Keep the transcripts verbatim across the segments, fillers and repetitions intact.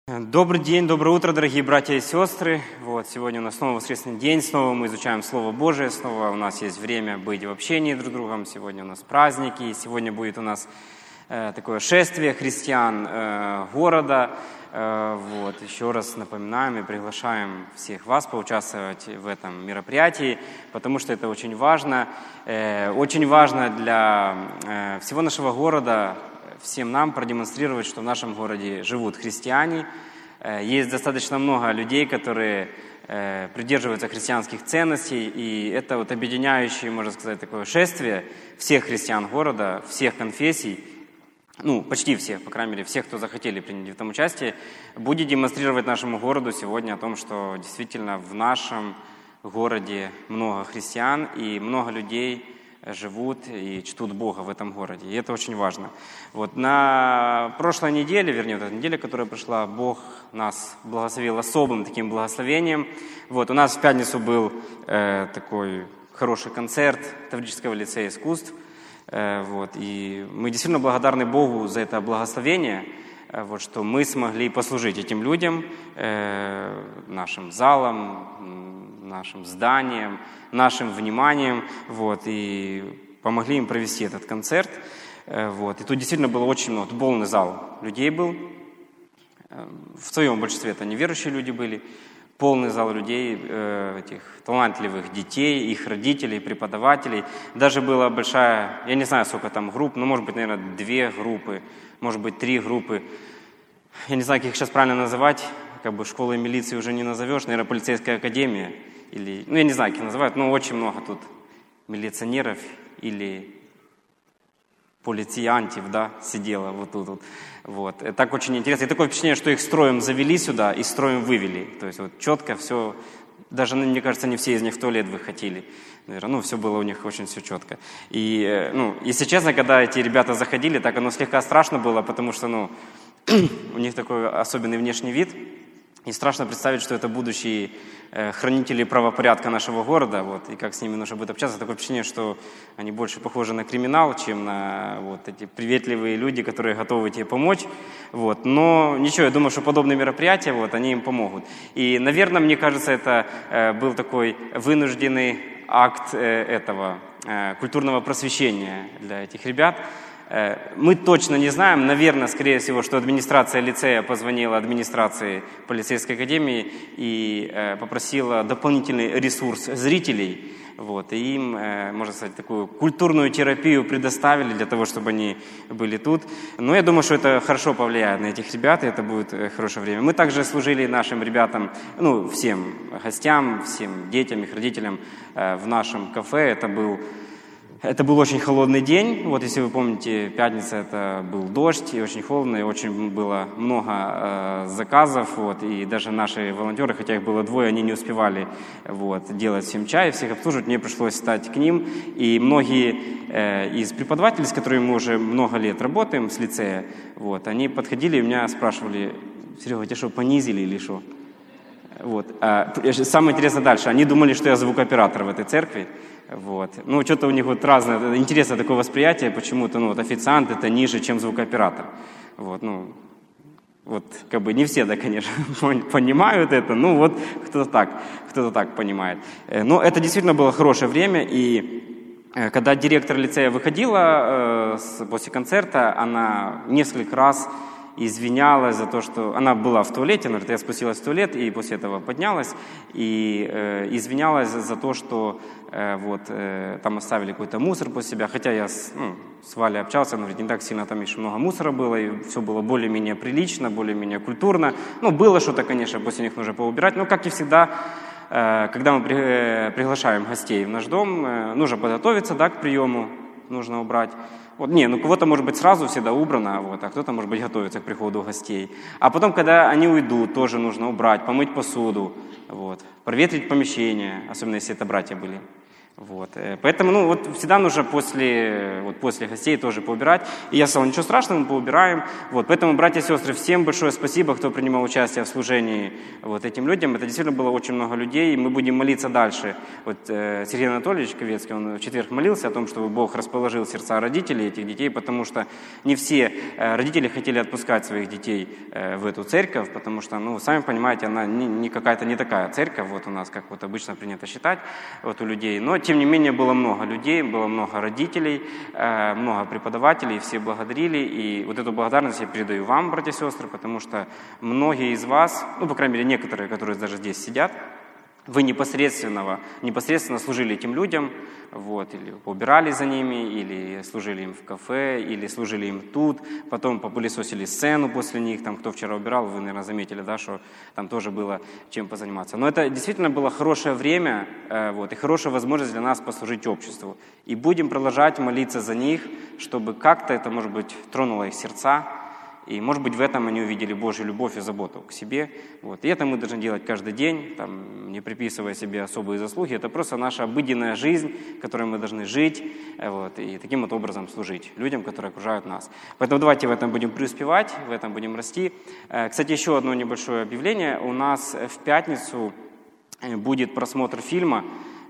Добрый день, доброе утро, дорогие братья и сестры. Вот, сегодня у нас снова воскресный день, снова мы изучаем Слово Божие, снова у нас есть время быть в общении друг с другом. Сегодня у нас праздники, и сегодня будет у нас э, такое шествие христиан э, города. Э, вот, еще раз напоминаем и приглашаем всех вас поучаствовать в этом мероприятии, потому что это очень важно. Э, очень важно для э, всего нашего города, всем нам продемонстрировать, что в нашем городе живут христиане. Есть достаточно много людей, которые придерживаются христианских ценностей, и это вот объединяющее, можно сказать, такое шествие всех христиан города, всех конфессий, ну, почти всех, по крайней мере, всех, кто захотели принять в этом участие, будет демонстрировать нашему городу сегодня о том, что действительно в нашем городе много христиан и много людей живут и чтут Бога в этом городе. И это очень важно. Вот на прошлой неделе, вернее, вот эта неделя, которая прошла, Бог нас благословил особым таким благословением. Вот у нас в пятницу был э, такой хороший концерт Таврического лицея искусств. Э, вот, и мы действительно благодарны Богу за это благословение, э, вот, что мы смогли послужить этим людям, э, нашим залам, нашим зданием, нашим вниманием, вот, и помогли им провести этот концерт. Вот. И тут действительно было очень много, тут полный зал людей был. В своем большинстве это неверующие люди были. Полный зал людей, этих талантливых детей, их родителей, преподавателей. Даже была большая, я не знаю, сколько там групп, но, может быть, наверное, две группы, может быть, три группы. Я не знаю, как их сейчас правильно называть, как бы школы милиции уже не назовешь, наверное, полицейская академия. Или, ну, я не знаю, как их называют, но очень много тут милиционеров или полициантов, да, сидело вот тут вот. Вот. И так очень интересно. И такое впечатление, что их строем завели сюда и строем вывели. То есть вот четко все, даже, мне кажется, не все из них в туалет выходили. Наверное, ну, все было у них очень все четко. И, ну, если честно, когда эти ребята заходили, так оно слегка страшно было, потому что, ну, у них такой особенный внешний вид. И страшно представить, что это будущие э, хранители правопорядка нашего города, вот, и как с ними нужно будет общаться. Такое впечатление, что они больше похожи на криминал, чем на вот, эти приветливые люди, которые готовы тебе помочь. Вот. Но ничего, я думаю, что подобные мероприятия, вот, они им помогут. И, наверное, мне кажется, это э, был такой вынужденный акт э, этого э, культурного просвещения для этих ребят. Мы точно не знаем, наверное, скорее всего, что администрация лицея позвонила администрации полицейской академии и э, попросила дополнительный ресурс зрителей. Вот, и им, э, можно сказать, такую культурную терапию предоставили для того, чтобы они были тут. Но я думаю, что это хорошо повлияет на этих ребят, и это будет э, хорошее время. Мы также служили нашим ребятам, ну, всем гостям, всем детям, их родителям э, в нашем кафе. Это был... Это был очень холодный день, вот если вы помните, пятница это был дождь, и очень холодно, и очень было много э, заказов, вот, и даже наши волонтеры, хотя их было двое, они не успевали вот, делать всем чай, всех обслуживать, мне пришлось встать к ним, и многие э, из преподавателей, с которыми мы уже много лет работаем, с лицея, вот, они подходили и меня спрашивали: Серега, тебя что, понизили или что? Вот. А, самое интересное дальше, они думали, что я звукооператор в этой церкви. Вот. Ну, что-то у них вот разное, интересное такое восприятие, почему-то, ну, вот официант это ниже, чем звукооператор. Вот, ну, вот, как бы не все, да, конечно, понимают это, ну, вот кто-то так, кто-то так понимает. Но это действительно было хорошее время, и когда директор лицея выходила э, после концерта, она несколько раз извинялась за то, что она была в туалете, она, я спустилась в туалет и после этого поднялась, и э, извинялась за, за то, что э, вот, э, там оставили какой-то мусор после себя, хотя я с, ну, с Валей общался, она говорит, не так сильно там еще много мусора было, и все было более-менее прилично, более-менее культурно. Ну, было что-то, конечно, после них нужно поубирать, но, как и всегда, э, когда мы при, э, приглашаем гостей в наш дом, э, нужно подготовиться, да, к приему, нужно убрать. Вот, не, ну кого-то, может быть, сразу всегда убрано, вот, а кто-то, может быть, готовится к приходу гостей. А потом, когда они уйдут, тоже нужно убрать, помыть посуду, вот, проветрить помещение, особенно если это братья были. Вот. Поэтому, ну, вот всегда нужно после, вот, после гостей тоже поубирать. И я сказал, ничего страшного, мы поубираем. Вот. Поэтому, братья и сестры, всем большое спасибо, кто принимал участие в служении вот этим людям. Это действительно было очень много людей, и мы будем молиться дальше. Вот э, Сергей Анатольевич Ковецкий, он в четверг молился о том, чтобы Бог расположил сердца родителей этих детей, потому что не все э, родители хотели отпускать своих детей э, в эту церковь, потому что, ну, сами понимаете, она не, не какая-то не такая церковь, вот у нас, как вот обычно принято считать, вот у людей. Но тем не менее, было много людей, было много родителей, много преподавателей, все благодарили. И вот эту благодарность я передаю вам, братья и сестры, потому что многие из вас, ну, по крайней мере, некоторые, которые даже здесь сидят, вы непосредственно, непосредственно служили этим людям, вот, или поубирали за ними, или служили им в кафе, или служили им тут, потом попылесосили сцену после них, там, кто вчера убирал, вы, наверное, заметили, да, что там тоже было чем позаниматься. Но это действительно было хорошее время, э, вот, и хорошая возможность для нас послужить обществу. И будем продолжать молиться за них, чтобы как-то это, может быть, тронуло их сердца, и, может быть, в этом они увидели Божью любовь и заботу к себе. Вот. И это мы должны делать каждый день, там, не приписывая себе особые заслуги. Это просто наша обыденная жизнь, которой мы должны жить, вот, и таким вот образом служить людям, которые окружают нас. Поэтому давайте в этом будем преуспевать, в этом будем расти. Кстати, еще одно небольшое объявление. У нас в пятницу будет просмотр фильма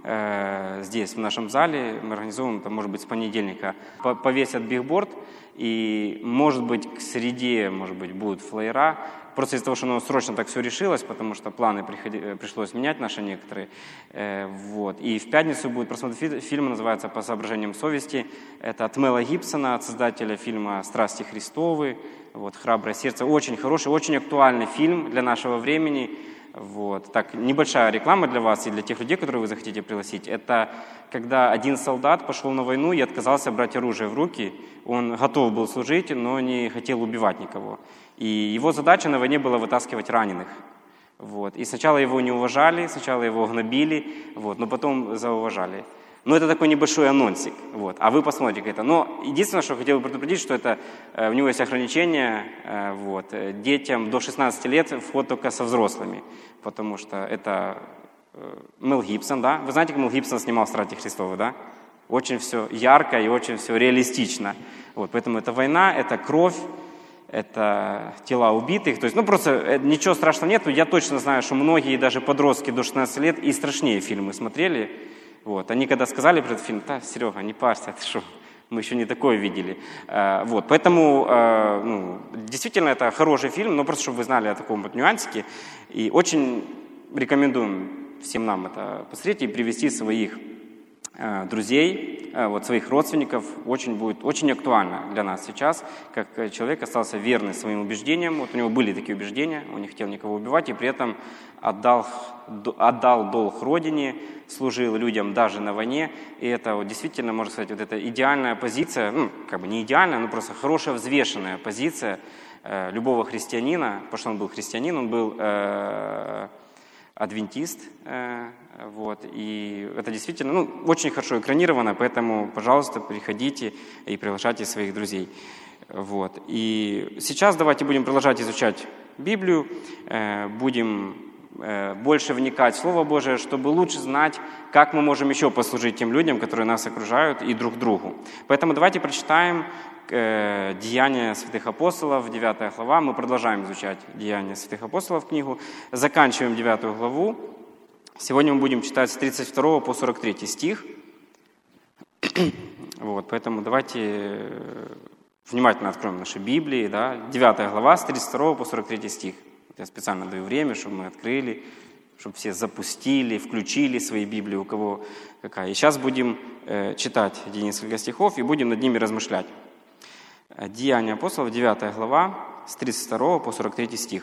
здесь, в нашем зале. Мы организуем, это, может быть, с понедельника. Повесят бигборд. И, может быть, к среде, может быть, будут флеера. Просто из-за того, что оно срочно так все решилось, потому что планы приходи, пришлось менять наши некоторые. Э, вот. И в пятницу будет просмотр фильма, называется «По соображениям совести». Это от Мела Гибсона, от создателя фильма «Страсти Христовы». Вот, «Храброе сердце». Очень хороший, очень актуальный фильм для нашего времени. Вот. Так, небольшая реклама для вас и для тех людей, которые вы захотите пригласить. Это когда один солдат пошел на войну и отказался брать оружие в руки. Он готов был служить, но не хотел убивать никого. И его задача на войне была вытаскивать раненых. Вот. И сначала его не уважали, сначала его гнобили, вот, но потом зауважали. Но это такой небольшой анонсик. Вот. А вы посмотрите это. Но единственное, что хотел бы предупредить, что это, э, у него есть ограничение. Э, вот, детям до шестнадцати лет вход только со взрослыми. Потому что это э, Мел Гибсон, да? Вы знаете, как Мел Гибсон снимал «Страсти Христовы», да? Очень все ярко и очень все реалистично. Вот. Поэтому это война, это кровь, это тела убитых. То есть, ну, просто ничего страшного нет. Я точно знаю, что многие, даже подростки до шестнадцати лет, и страшнее фильмы смотрели. Вот. Они когда сказали про этот фильм, да, Серега, не парься, ты что, мы еще не такое видели. А, вот. Поэтому, а, ну, действительно, это хороший фильм, но просто, чтобы вы знали о таком вот нюансике. И очень рекомендуем всем нам это посмотреть и привести своих а, друзей, а, вот, своих родственников. Очень будет, очень актуально для нас сейчас, как человек остался верный своим убеждениям. Вот у него были такие убеждения, он не хотел никого убивать, и при этом отдал, отдал долг родине, служил людям даже на войне, и это вот действительно, можно сказать, вот эта идеальная позиция, ну, как бы не идеальная, но просто хорошая, взвешенная позиция э, любого христианина, потому что он был христианин, он был э, адвентист, э, вот, и это действительно, ну, очень хорошо экранировано, поэтому, пожалуйста, приходите и приглашайте своих друзей. Вот. И сейчас давайте будем продолжать изучать Библию, э, будем больше вникать в Слово Божие, чтобы лучше знать, как мы можем еще послужить тем людям, которые нас окружают, и друг другу. Поэтому давайте прочитаем э, Деяния святых апостолов, девятая глава. Мы продолжаем изучать Деяния святых апостолов, книгу. Заканчиваем девятую главу. Сегодня мы будем читать с тридцать второго по сорок третий стих. Вот, поэтому давайте внимательно откроем наши Библии. Да? девятая глава с тридцать второго по сорок третий стих. Я специально даю время, чтобы мы открыли, чтобы все запустили, включили свои Библии, у кого какая. И сейчас будем э, читать эти несколько стихов и будем над ними размышлять. Деяния апостолов, девятая глава, с тридцать второго по сорок третий стих.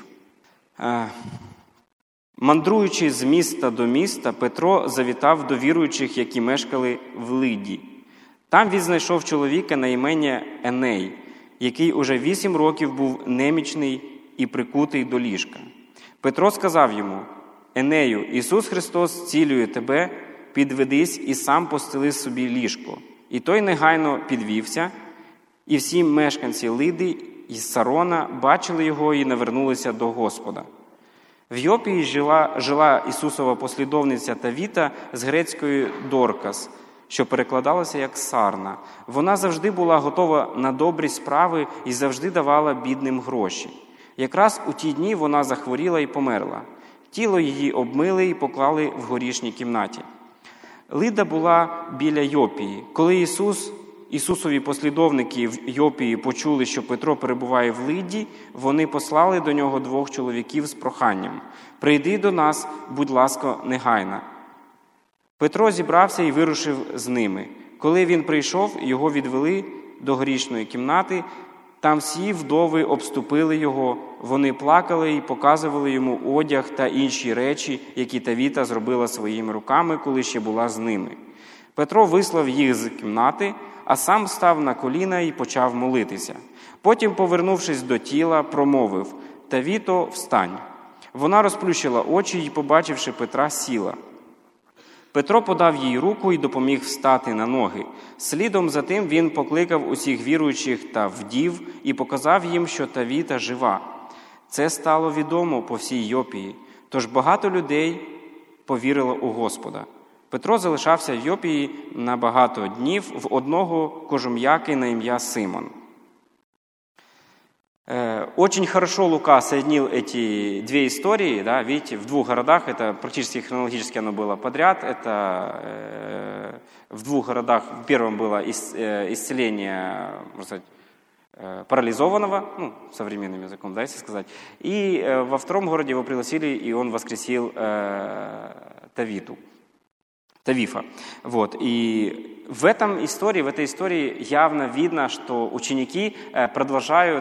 «Мандруючи з міста до міста, Петро завітав до віруючих, які мешкали в Лиді. Там він знайшов чоловіка на ім'я Еней, який уже вісім років був немічний і прикутий до ліжка. Петро сказав йому: «Енею, Ісус Христос цілює тебе, підведись і сам постели собі ліжко». І той негайно підвівся, і всі мешканці Лиди і Сарона бачили його і навернулися до Господа. В Йопії жила, жила Ісусова послідовниця Тавіта з грецької «Доркас», що перекладалося як «сарна». Вона завжди була готова на добрі справи і завжди давала бідним гроші. Якраз у ті дні вона захворіла і померла. Тіло її обмили і поклали в горішній кімнаті. Лида була біля Йопії. Коли Ісус, Ісусові послідовники в Йопії почули, що Петро перебуває в Лиді, вони послали до нього двох чоловіків з проханням: «Прийди до нас, будь ласка, негайно». Петро зібрався і вирушив з ними. Коли він прийшов, його відвели до горішньої кімнати. Там всі вдови обступили його, вони плакали і показували йому одяг та інші речі, які Тавіта зробила своїми руками, коли ще була з ними. Петро вислав їх з кімнати, а сам став на коліна і почав молитися. Потім, повернувшись до тіла, промовив: «Тавіто, встань». Вона розплющила очі і, побачивши Петра, сіла. Петро подав їй руку і допоміг встати на ноги. Слідом за тим він покликав усіх віруючих та вдів і показав їм, що Тавіта жива. Це стало відомо по всій Йопії, тож багато людей повірило у Господа. Петро залишався в Йопії на багато днів в одного кожум'яки на ім'я Симон. Очень хорошо Лука соединил эти две истории, да, видите, в двух городах, это практически хронологически оно было подряд, это э, в двух городах, в первом было ис, э, исцеление, можно сказать, э, парализованного, ну, современным языком, да, если сказать, и э, во втором городе его пригласили, и он воскресил э, Тавиту, Тавифа, вот, и в этом истории, в этой истории явно видно, что ученики продолжают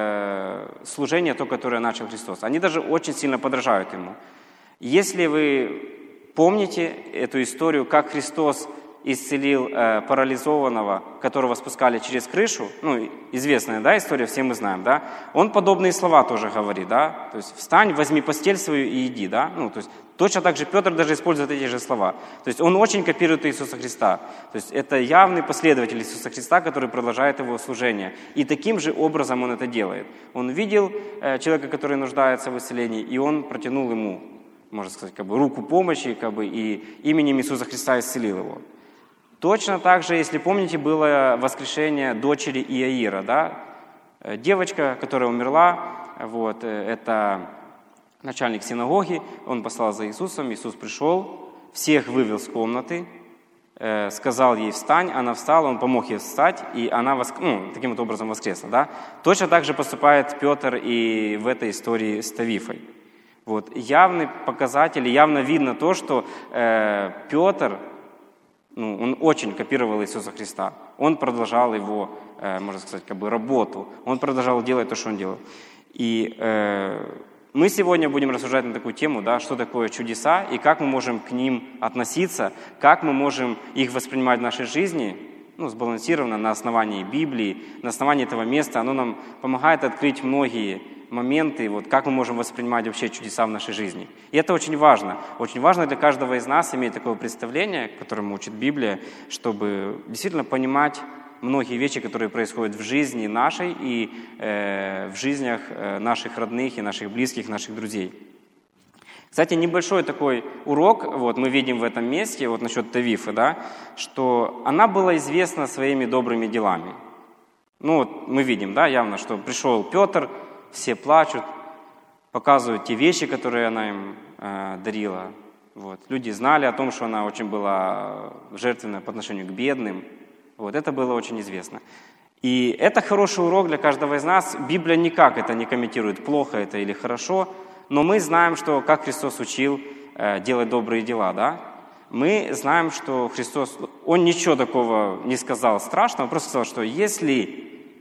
служение, то, которое начал Христос. Они даже очень сильно подражают Ему. Если вы помните эту историю, как Христос исцелил парализованного, которого спускали через крышу, ну, известная, да, история, все мы знаем, да, он подобные слова тоже говорит, да, то есть «встань, возьми постель свою и иди», да, ну, то есть точно так же Петр даже использует эти же слова. То есть он очень копирует Иисуса Христа. То есть это явный последователь Иисуса Христа, который продолжает его служение. И таким же образом он это делает. Он видел э, человека, который нуждается в исцелении, и он протянул ему, можно сказать, как бы руку помощи, как бы, и именем Иисуса Христа исцелил его. Точно так же, если помните, было воскрешение дочери Иаира, да? Девочка, которая умерла, вот, это начальник синагоги, он послал за Иисусом, Иисус пришел, всех вывел с комнаты, э, сказал ей «встань», она встала, он помог ей встать, и она воск... ну, таким вот образом воскресла. Да? Точно так же поступает Петр и в этой истории с Тавифой. Вот. Явный показатель, явно видно то, что э, Петр, ну, он очень копировал Иисуса Христа. Он продолжал его, э, можно сказать, как бы работу. Он продолжал делать то, что он делал. И э, мы сегодня будем рассуждать на такую тему, да, что такое чудеса и как мы можем к ним относиться, как мы можем их воспринимать в нашей жизни, ну, сбалансированно на основании Библии, на основании этого места. Оно нам помогает открыть многие моменты, вот, как мы можем воспринимать вообще чудеса в нашей жизни. И это очень важно. Очень важно для каждого из нас иметь такое представление, которому учит Библия, чтобы действительно понимать многие вещи, которые происходят в жизни нашей и э, в жизнях э, наших родных и наших близких, наших друзей. Кстати, небольшой такой урок, вот мы видим в этом месте, вот насчет Тавифы, да, что она была известна своими добрыми делами. Ну вот мы видим, да, явно, что пришел Петр, все плачут, показывают те вещи, которые она им э, дарила. Вот. Люди знали о том, что она очень была жертвенна по отношению к бедным. Вот, это было очень известно. И это хороший урок для каждого из нас. Библия никак это не комментирует, плохо это или хорошо, но мы знаем, что как Христос учил э, делать добрые дела, да? Мы знаем, что Христос, Он ничего такого не сказал страшного, Он просто сказал, что если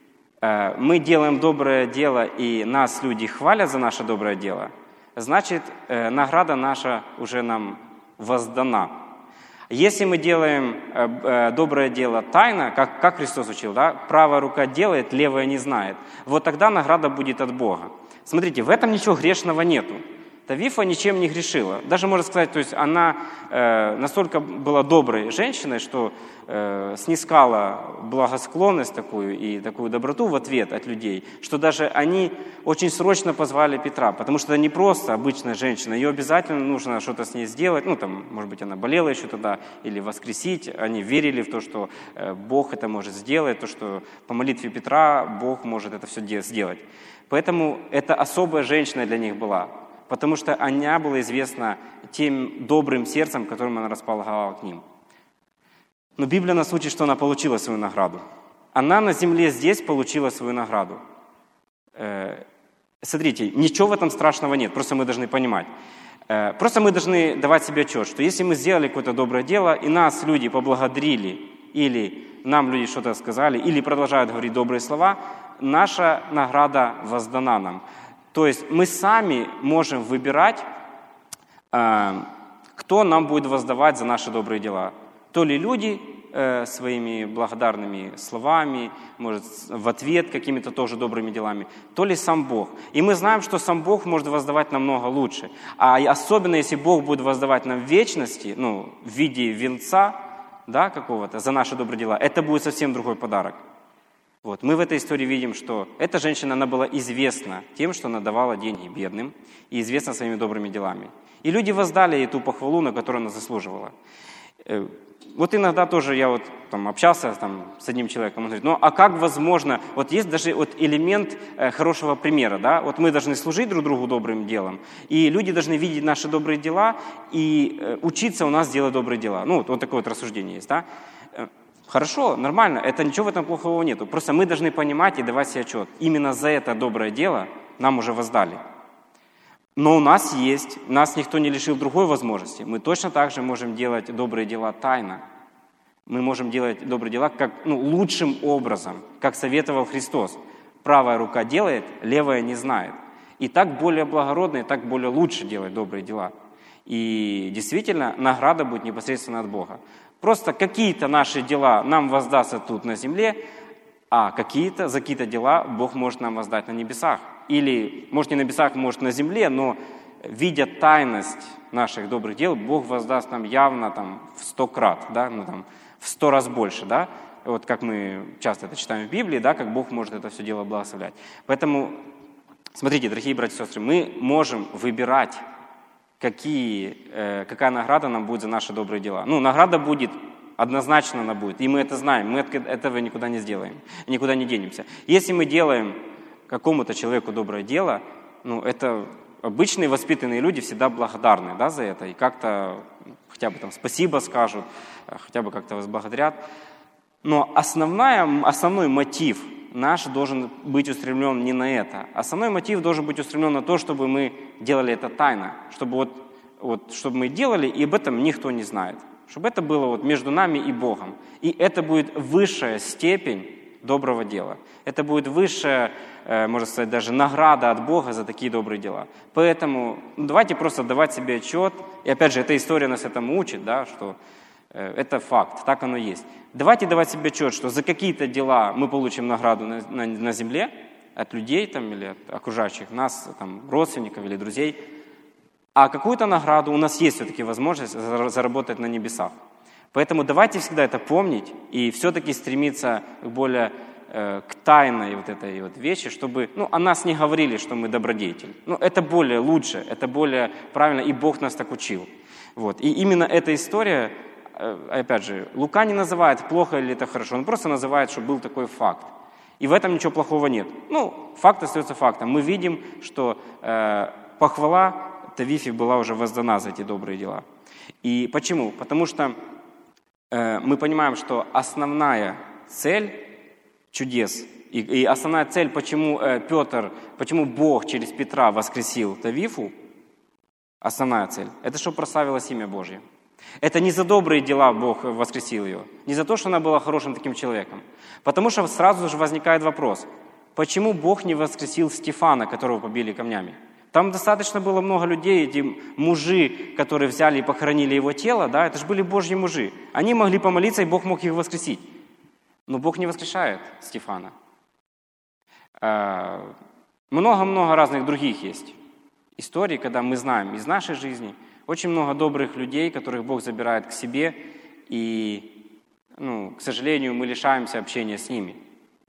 э, мы делаем доброе дело и нас люди хвалят за наше доброе дело, значит, э, награда наша уже нам воздана. Если мы делаем э, э, доброе дело тайно, как, как Христос учил, да, правая рука делает, левая не знает, вот тогда награда будет от Бога. Смотрите, в этом ничего грешного нету. Тавифа ничем не грешила. Даже, можно сказать, то есть она э, настолько была доброй женщиной, что э, снискала благосклонность такую и такую доброту в ответ от людей, что даже они очень срочно позвали Петра, потому что это не просто обычная женщина, ее обязательно нужно что-то с ней сделать, ну там, может быть, она болела еще тогда, или воскресить. Они верили в то, что э, Бог это может сделать, то, что по молитве Петра Бог может это все сделать. Поэтому это особая женщина для них была. Потому что она была известна тем добрым сердцем, которым она располагала к ним. Но Библия нас учит, что она получила свою награду. Она на земле здесь получила свою награду. Э, смотрите, ничего в этом страшного нет, просто мы должны понимать. Э, просто мы должны давать себе отчет, что если мы сделали какое-то доброе дело, и нас люди поблагодарили, или нам люди что-то сказали, или продолжают говорить добрые слова, наша награда воздана нам. То есть мы сами можем выбирать, кто нам будет воздавать за наши добрые дела. То ли люди своими благодарными словами, может, в ответ какими-то тоже добрыми делами, то ли сам Бог. И мы знаем, что сам Бог может воздавать намного лучше. А особенно, если Бог будет воздавать нам в вечности, ну, в виде венца, да, какого-то за наши добрые дела, это будет совсем другой подарок. Вот. Мы в этой истории видим, что эта женщина, она была известна тем, что она давала деньги бедным, и известна своими добрыми делами. И люди воздали ей ту похвалу, на которую она заслуживала. Вот иногда тоже я вот там общался там, с одним человеком, он говорит, ну а как возможно, вот есть даже вот элемент э, хорошего примера, да, вот мы должны служить друг другу добрым делом, и люди должны видеть наши добрые дела и э, учиться у нас делать добрые дела. Ну вот, вот такое вот рассуждение есть, да. Хорошо, нормально, это ничего в этом плохого нету. Просто мы должны понимать и давать себе отчет. Именно за это доброе дело нам уже воздали. Но у нас есть, нас никто не лишил другой возможности. Мы точно так же можем делать добрые дела тайно. Мы можем делать добрые дела как, ну, лучшим образом, как советовал Христос. Правая рука делает, левая не знает. И так более благородно, и так более лучше делать добрые дела. И действительно, награда будет непосредственно от Бога. Просто какие-то наши дела нам воздастся тут на земле, а какие-то, за какие-то дела Бог может нам воздать на небесах. Или, может, не на небесах, может, на земле, но видя тайность наших добрых дел, Бог воздаст нам явно там, в сто крат, да, ну, там, в сто раз больше. Да? Вот как мы часто это читаем в Библии, да, как Бог может это все дело благословлять. Поэтому, смотрите, дорогие братья и сестры, мы можем выбирать, Какие, э, какая награда нам будет за наши добрые дела. Ну, награда будет, однозначно она будет, и мы это знаем, мы от этого никуда не сделаем, никуда не денемся. Если мы делаем какому-то человеку доброе дело, ну, это обычные воспитанные люди всегда благодарны, да, за это, и как-то хотя бы там спасибо скажут, хотя бы как-то вас благодарят. Но основная, основной мотив наш должен быть устремлен не на это. Основной мотив должен быть устремлен на то, чтобы мы делали это тайно, чтобы, вот, вот, чтобы мы делали, и об этом никто не знает. Чтобы это было вот между нами и Богом. И это будет высшая степень доброго дела. Это будет высшая, э, можно сказать, даже награда от Бога за такие добрые дела. Поэтому ну, давайте просто давать себе отчет. И опять же, эта история нас этому учит, да, что э, это факт, так оно есть. Давайте давать себе отчет, что за какие-то дела мы получим награду на, на, на земле от людей там, или от окружающих нас, там, родственников или друзей. А какую-то награду у нас есть все-таки возможность заработать на небесах. Поэтому давайте всегда это помнить и все-таки стремиться к более э, к тайной вот этой вот вещи, чтобы ну, о нас не говорили, что мы добродетель. Ну, это более лучше, это более правильно, и Бог нас так учил. Вот. И именно эта история, э, опять же, Лука не называет, плохо или это хорошо, он просто называет, что был такой факт. И в этом ничего плохого нет. Ну, факт остается фактом. Мы видим, что э, похвала Тавифе была уже воздана за эти добрые дела. И почему? Потому что э, мы понимаем, что основная цель чудес, и, и основная цель, почему э, Петр, почему Бог через Петра воскресил Тавифу, основная цель, это чтобы прославилось имя Божье. Это не за добрые дела Бог воскресил ее, не за то, что она была хорошим таким человеком. Потому что сразу же возникает вопрос, почему Бог не воскресил Стефана, которого побили камнями? Там достаточно было много людей, эти мужи, которые взяли и похоронили его тело, да, это же были Божьи мужи. Они могли помолиться, и Бог мог их воскресить. Но Бог не воскрешает Стефана. Много-много разных других есть. историй, когда мы знаем из нашей жизни очень много добрых людей, которых Бог забирает к себе, и, ну, к сожалению, мы лишаемся общения с ними.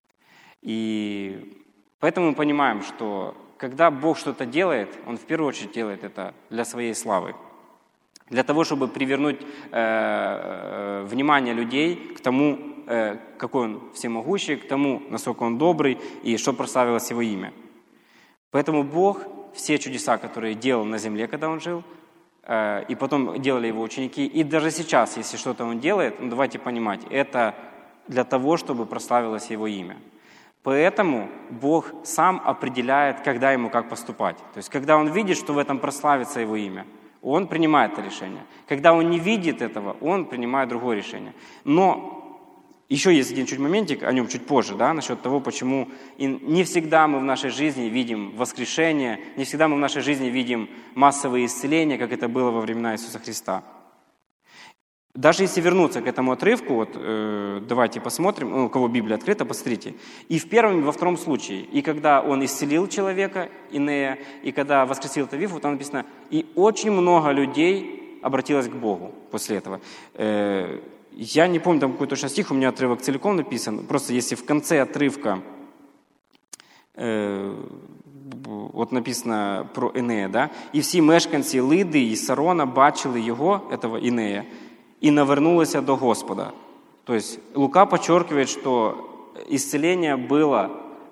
И поэтому мы понимаем, что когда Бог что-то делает, Он в первую очередь делает это для своей славы. Для того, чтобы привернуть э, внимание людей к тому, э, какой Он всемогущий, к тому, насколько Он добрый, и что прославилось Его имя. Поэтому Бог все чудеса, которые делал на земле, когда Он жил, э, и потом делали Его ученики, и даже сейчас, если что-то Он делает, ну, давайте понимать, это для того, чтобы прославилось Его имя. Поэтому Бог сам определяет, когда Ему как поступать. То есть, когда Он видит, что в этом прославится Его имя, Он принимает это решение. Когда Он не видит этого, Он принимает другое решение. Но еще есть один чуть моментик, о нем чуть позже, да, насчет того, почему не всегда мы в нашей жизни видим воскрешение, не всегда мы в нашей жизни видим массовые исцеления, как это было во времена Иисуса Христа. Даже если вернуться к этому отрывку, вот, э, давайте посмотрим, ну, у кого Библия открыта, посмотрите. И в первом, и во втором случае, и когда Он исцелил человека, Инея, и когда воскресил Тавифу, там написано, и очень много людей обратилось к Богу после этого. Э, я не помню, там какой точно стих, у меня отрывок целиком написан, просто если в конце отрывка э, вот написано про Інея, да, і всі мешканці Лиди і Сарона бачили його, этого Інея, и навернулась до Господа. То есть Лука подчеркивает, что исцеление было,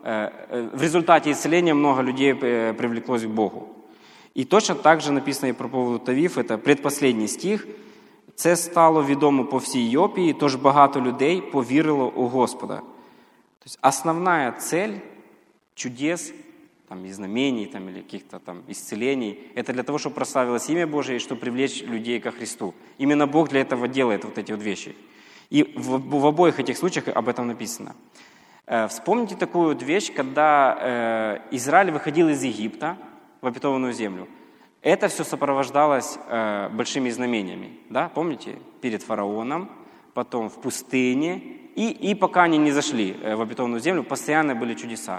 в результате исцеления много людей привлеклось к Богу. И точно так же написано и про поводу Тавиф, это предпоследній стих. Це стало відомо по всій Йопії, тож багато людей повірило у Господа. То есть основная цель чудес, там, и знамений, там, или каких-то там исцелений, это для того, чтобы прославилось имя Божие и чтобы привлечь людей ко Христу. Именно Бог для этого делает вот эти вот вещи. И в, в обоих этих случаях об этом написано. Э, вспомните такую вот вещь, когда э, Израиль выходил из Египта в обетованную землю. Это все сопровождалось э, большими знамениями. Да? Помните? Перед фараоном, потом в пустыне, и, и пока они не зашли в обетованную землю, постоянно были чудеса.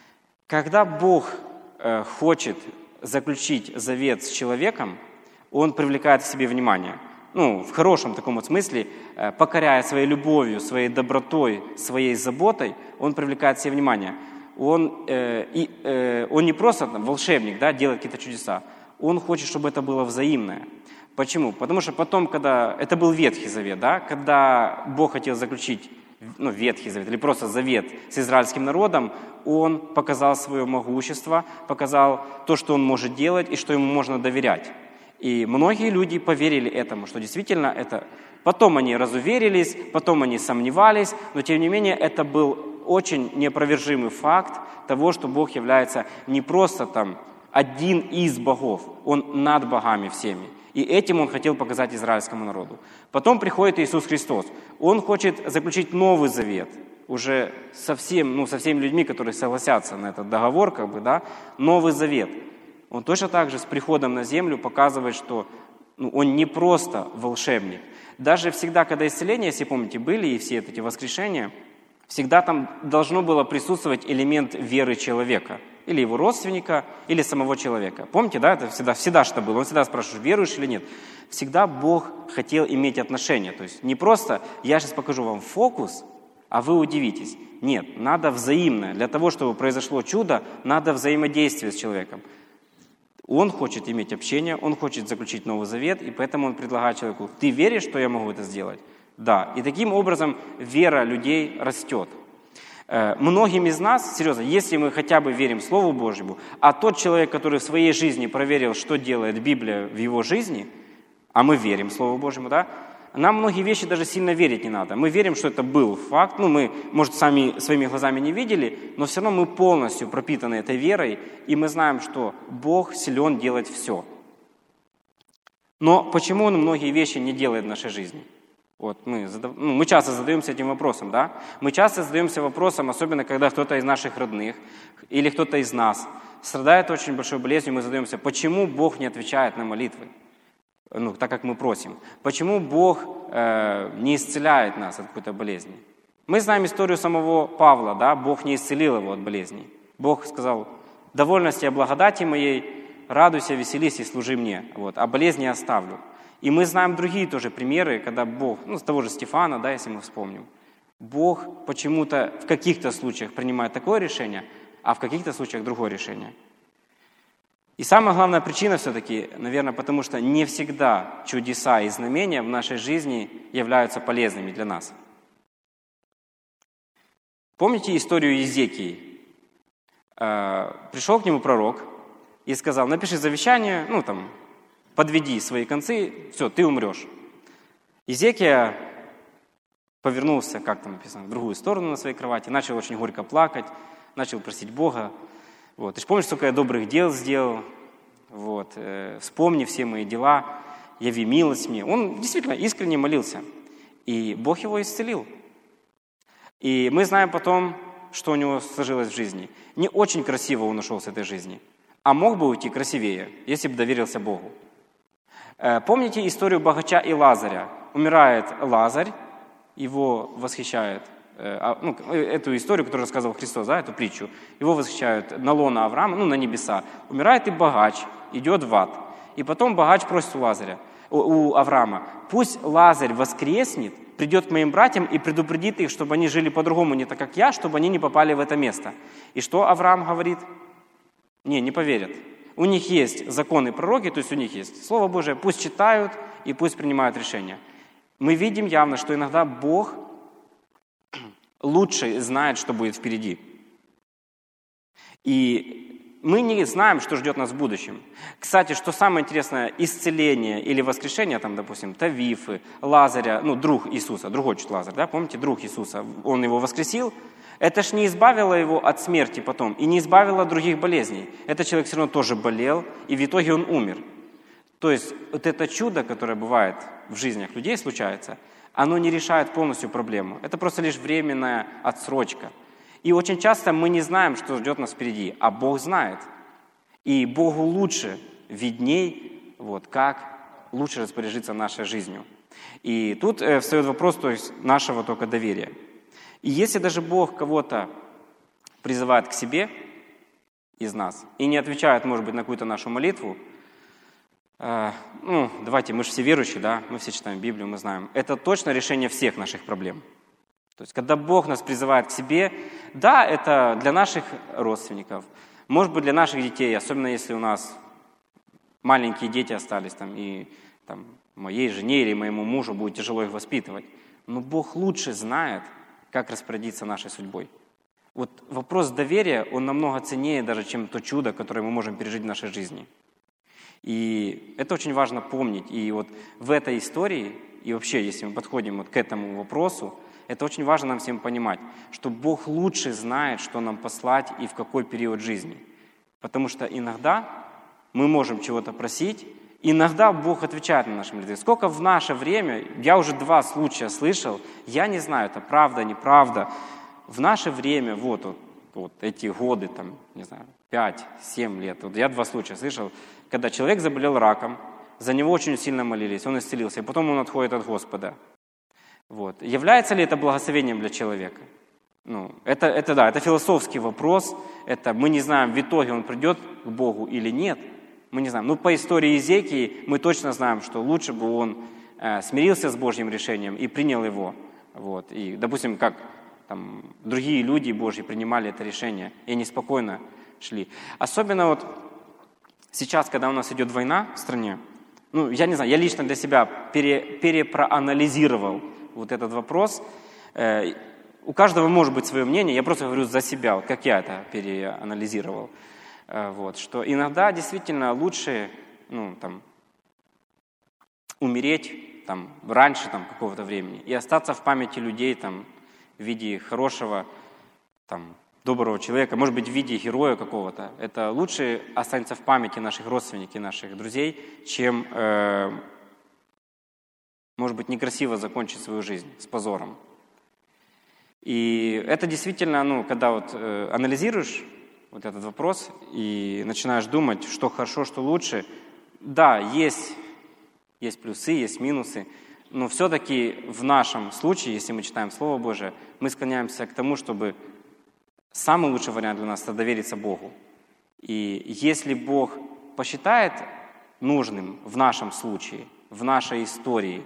Когда Бог э, хочет заключить завет с человеком, Он привлекает к себе внимание. Ну, в хорошем таком вот смысле, э, покоряя своей любовью, своей добротой, своей заботой, Он привлекает к себе внимание. Он, э, и, э, он не просто там, волшебник, да, делает какие-то чудеса. Он хочет, чтобы это было взаимное. Почему? Потому что потом, когда... Это был Ветхий Завет, да, когда Бог хотел заключить, ну, Ветхий Завет, или просто завет с израильским народом, Он показал свое могущество, показал то, что Он может делать и что Ему можно доверять. И многие люди поверили этому, что действительно это... Потом они разуверились, потом они сомневались, но тем не менее это был очень неопровержимый факт того, что Бог является не просто там один из богов, Он над богами всеми. И этим Он хотел показать израильскому народу. Потом приходит Иисус Христос. Он хочет заключить новый завет, уже со, всем, ну, со всеми людьми, которые согласятся на этот договор, как бы, да, новый завет. Он точно так же с приходом на землю показывает, что ну, Он не просто волшебник. Даже всегда, когда исцеления, если помните, были, и все эти воскрешения, всегда там должно было присутствовать элемент веры человека. Или его родственника, или самого человека. Помните, да, это всегда, всегда что было. Он всегда спрашивает, веруешь или нет. Всегда Бог хотел иметь отношения. То есть не просто, я сейчас покажу вам фокус, а вы удивитесь. Нет, надо взаимное. Для того, чтобы произошло чудо, надо взаимодействие с человеком. Он хочет иметь общение, он хочет заключить Новый Завет, и поэтому он предлагает человеку, ты веришь, что я могу это сделать? Да. И таким образом вера людей растет. Многим из нас, серьезно, если мы хотя бы верим Слову Божьему, а тот человек, который в своей жизни проверил, что делает Библия в его жизни, а мы верим Слову Божьему, да, нам многие вещи даже сильно верить не надо. Мы верим, что это был факт, ну мы, может, сами своими глазами не видели, но все равно мы полностью пропитаны этой верой, и мы знаем, что Бог силен делать все. Но почему Он многие вещи не делает в нашей жизни? Вот мы, задав... ну, мы часто задаемся этим вопросом, да? Мы часто задаемся вопросом, особенно когда кто-то из наших родных или кто-то из нас страдает очень большой болезнью, мы задаемся, почему Бог не отвечает на молитвы, ну, так как мы просим? Почему Бог э, не исцеляет нас от какой-то болезни? Мы знаем историю самого Павла, да? Бог не исцелил его от болезни. Бог сказал, довольно тебе благодати моей, радуйся, веселись и служи мне, вот, а болезни оставлю. И мы знаем другие тоже примеры, когда Бог, ну, с того же Стефана, да, если мы вспомним, Бог почему-то в каких-то случаях принимает такое решение, а в каких-то случаях другое решение. И самая главная причина все-таки, наверное, потому что не всегда чудеса и знамения в нашей жизни являются полезными для нас. Помните историю Иезекии? Пришел к нему пророк и сказал: напиши завещание, ну там, подведи свои концы, все, ты умрешь. Иезекия повернулся, как там написано, в другую сторону на своей кровати, начал очень горько плакать, начал просить Бога. Вот. Ты же помнишь, сколько я добрых дел сделал? Вот. Э, вспомни все мои дела, яви милость мне. Он действительно искренне молился, и Бог его исцелил. И мы знаем потом, что у него сложилось в жизни. Не очень красиво он ушел с этой жизни, а мог бы уйти красивее, если бы доверился Богу. Э, помните историю богача и Лазаря? Умирает Лазарь, его восхищает, э, ну, эту историю, которую рассказывал Христос, да, эту притчу, его восхищают на лоно Авраама, ну, на небеса. Умирает и богач, идет в ад. И потом богач просит у Лазаря, у, у Авраама: пусть Лазарь воскреснет, придет к моим братьям и предупредит их, чтобы они жили по-другому, не так, как я, чтобы они не попали в это место. И что Авраам говорит? Не, не поверят. У них есть законы пророки, то есть у них есть Слово Божие, пусть читают и пусть принимают решения. Мы видим явно, что иногда Бог лучше знает, что будет впереди. И мы не знаем, что ждет нас в будущем. Кстати, что самое интересное, исцеление или воскрешение, там, допустим, Тавифы, Лазаря, ну, друг Иисуса, другой чуть Лазарь, да, помните, друг Иисуса, он его воскресил, это ж не избавило его от смерти потом и не избавило от других болезней. Этот человек все равно тоже болел, и в итоге он умер. То есть вот это чудо, которое бывает в жизнях людей, случается, оно не решает полностью проблему. Это просто лишь временная отсрочка. И очень часто мы не знаем, что ждет нас впереди, а Бог знает. И Богу лучше, видней, вот, как лучше распоряжиться нашей жизнью. И тут э, встает вопрос, то есть нашего только доверия. И если даже Бог кого-то призывает к себе из нас и не отвечает, может быть, на какую-то нашу молитву, ну, давайте, мы же все верующие, да, мы все читаем Библию, мы знаем. Это точно решение всех наших проблем. То есть, когда Бог нас призывает к себе, да, это для наших родственников, может быть, для наших детей, особенно если у нас маленькие дети остались, там, и там, моей жене или моему мужу будет тяжело их воспитывать. Но Бог лучше знает, как распорядиться нашей судьбой. Вот вопрос доверия, он намного ценнее даже, чем то чудо, которое мы можем пережить в нашей жизни. И это очень важно помнить. И вот в этой истории, и вообще, если мы подходим вот к этому вопросу, это очень важно нам всем понимать, что Бог лучше знает, что нам послать и в какой период жизни. Потому что иногда мы можем чего-то просить, иногда Бог отвечает на наши молитвы. Сколько в наше время, я уже два случая слышал, я не знаю, это правда, неправда. В наше время, вот, вот, вот эти годы, там, не знаю, пять-семь лет, вот я два случая слышал, когда человек заболел раком, за него очень сильно молились, он исцелился, и потом он отходит от Господа. Вот. Является ли это благословением для человека? Ну, это, это да, это философский вопрос, это мы не знаем, в итоге он придет к Богу или нет, мы не знаем. Но по истории Иезекии мы точно знаем, что лучше бы он э, смирился с Божьим решением и принял его. Вот. И, допустим, как там, другие люди Божьи принимали это решение, и они спокойно шли. Особенно вот сейчас, когда у нас идет война в стране, ну, я не знаю, я лично для себя пере, перепроанализировал вот этот вопрос. Э, у каждого может быть свое мнение, я просто говорю за себя, вот как я это переанализировал. Э, вот, что иногда действительно лучше, ну, там, умереть там, раньше там, какого-то времени и остаться в памяти людей там, в виде хорошего, там, доброго человека, может быть, в виде героя какого-то. Это лучше останется в памяти наших родственников, наших друзей, чем, э, может быть, некрасиво закончить свою жизнь с позором. И это действительно, ну, когда вот э, анализируешь вот этот вопрос и начинаешь думать, что хорошо, что лучше, да, есть, есть плюсы, есть минусы, но все-таки в нашем случае, если мы читаем Слово Божие, мы склоняемся к тому, чтобы самый лучший вариант для нас – это довериться Богу. И если Бог посчитает нужным в нашем случае, в нашей истории,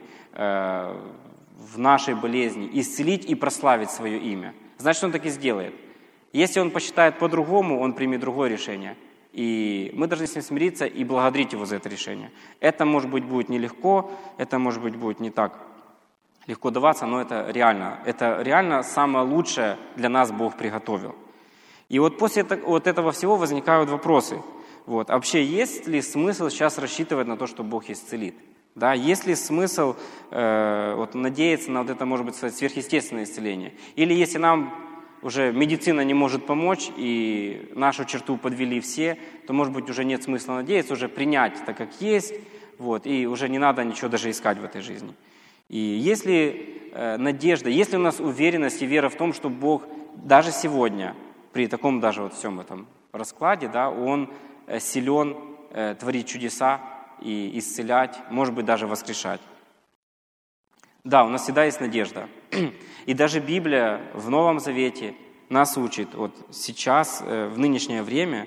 в нашей болезни исцелить и прославить свое имя, значит, Он так и сделает. Если Он посчитает по-другому, Он примет другое решение. И мы должны с ним смириться и благодарить Его за это решение. Это, может быть, будет нелегко, это, может быть, будет не так легко даваться, но это реально. Это реально самое лучшее для нас Бог приготовил. И вот после вот этого всего возникают вопросы. Вот. Вообще, есть ли смысл сейчас рассчитывать на то, что Бог исцелит? Да, есть ли смысл э, вот, надеяться на вот это, может быть, сверхъестественное исцеление? Или если нам уже медицина не может помочь, и нашу черту подвели все, то, может быть, уже нет смысла надеяться, уже принять так, как есть, вот, и уже не надо ничего даже искать в этой жизни. И если э, надежда, если у нас уверенность и вера в том, что Бог даже сегодня, при таком даже вот всем этом раскладе, да, Он э, силен э, творить чудеса и исцелять, может быть, даже воскрешать. Да, у нас всегда есть надежда. И даже Библия в Новом Завете нас учит вот сейчас, в нынешнее время,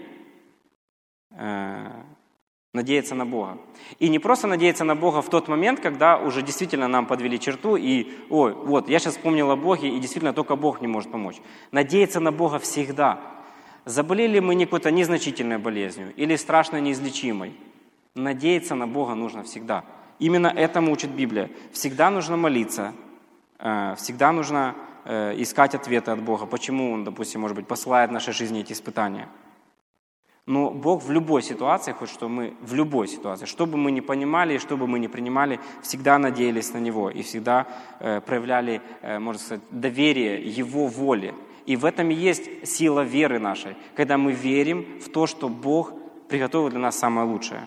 надеяться на Бога. И не просто надеяться на Бога в тот момент, когда уже действительно нам подвели черту, и, ой, вот, я сейчас вспомнил о Боге, и действительно только Бог не может помочь. Надеяться на Бога всегда. Заболели мы не какой-то незначительной болезнью или страшно неизлечимой. Надеяться на Бога нужно всегда. Именно этому учит Библия. Всегда нужно молиться, всегда нужно искать ответы от Бога, почему Он, допустим, может быть, посылает в нашей жизни эти испытания. Но Бог в любой ситуации, хоть что мы в любой ситуации, что бы мы ни понимали и что бы мы ни принимали, всегда надеялись на Него и всегда проявляли, можно сказать, доверие Его воле. И в этом и есть сила веры нашей, когда мы верим в то, что Бог приготовил для нас самое лучшее.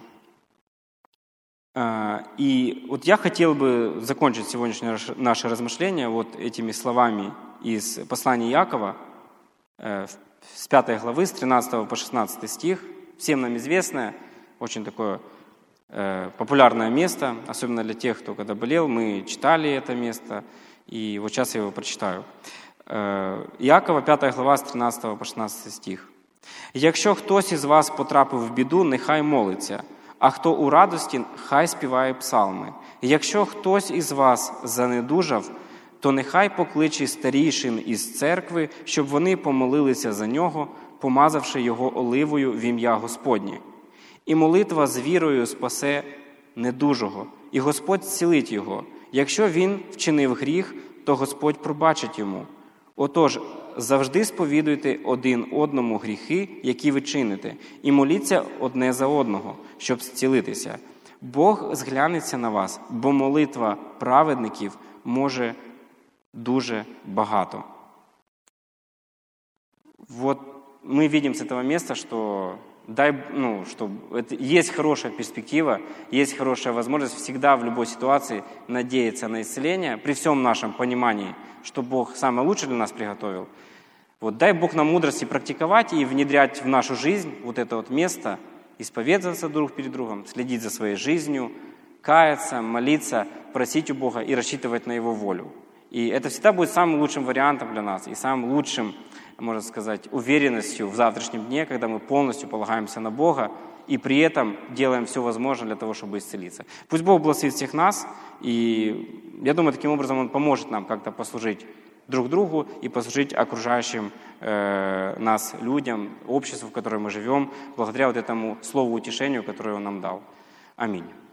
И вот я хотел бы закончить сегодняшнее наше размышление вот этими словами из послания Иакова, с пятой главы, с тринадцатого по шестнадцатый стих. Всем нам известное, очень такое популярное место, особенно для тех, кто когда болел, мы читали это место, и вот сейчас я его прочитаю. Иакова, п'ята глава, з тринадцятого по шістнадцятий стих. «Якщо хтось із вас потрапив в біду, нехай молиться, а хто у радості, хай співає псалми. Якщо хтось із вас занедужав, то нехай покличе старійшин із церкви, щоб вони помолилися за нього, помазавши його оливою в ім'я Господнє. І молитва з вірою спасе недужого, і Господь зцілить його. Якщо він вчинив гріх, то Господь пробачить йому. Отож, завжди сповідуйте один одному гріхи, які ви чините, і моліться одне за одного, щоб зцілитися. Бог зглянеться на вас, бо молитва праведників може дуже багато». Вот мы видим с этого места, что, дай, ну, что это, есть хорошая перспектива, есть хорошая возможность всегда в любой ситуации надеяться на исцеление, при всем нашем понимании, что Бог самое лучшее для нас приготовил. Вот дай Бог нам мудрости практиковать и внедрять в нашу жизнь вот это вот место, исповедоваться друг перед другом, следить за своей жизнью, каяться, молиться, просить у Бога и рассчитывать на Его волю. И это всегда будет самым лучшим вариантом для нас и самым лучшим, можно сказать, уверенностью в завтрашнем дне, когда мы полностью полагаемся на Бога и при этом делаем все возможное для того, чтобы исцелиться. Пусть Бог благословит всех нас, и я думаю, таким образом Он поможет нам как-то послужить друг другу и послужить окружающим э, нас людям, обществу, в котором мы живем, благодаря вот этому слову утешению, которое Он нам дал. Аминь.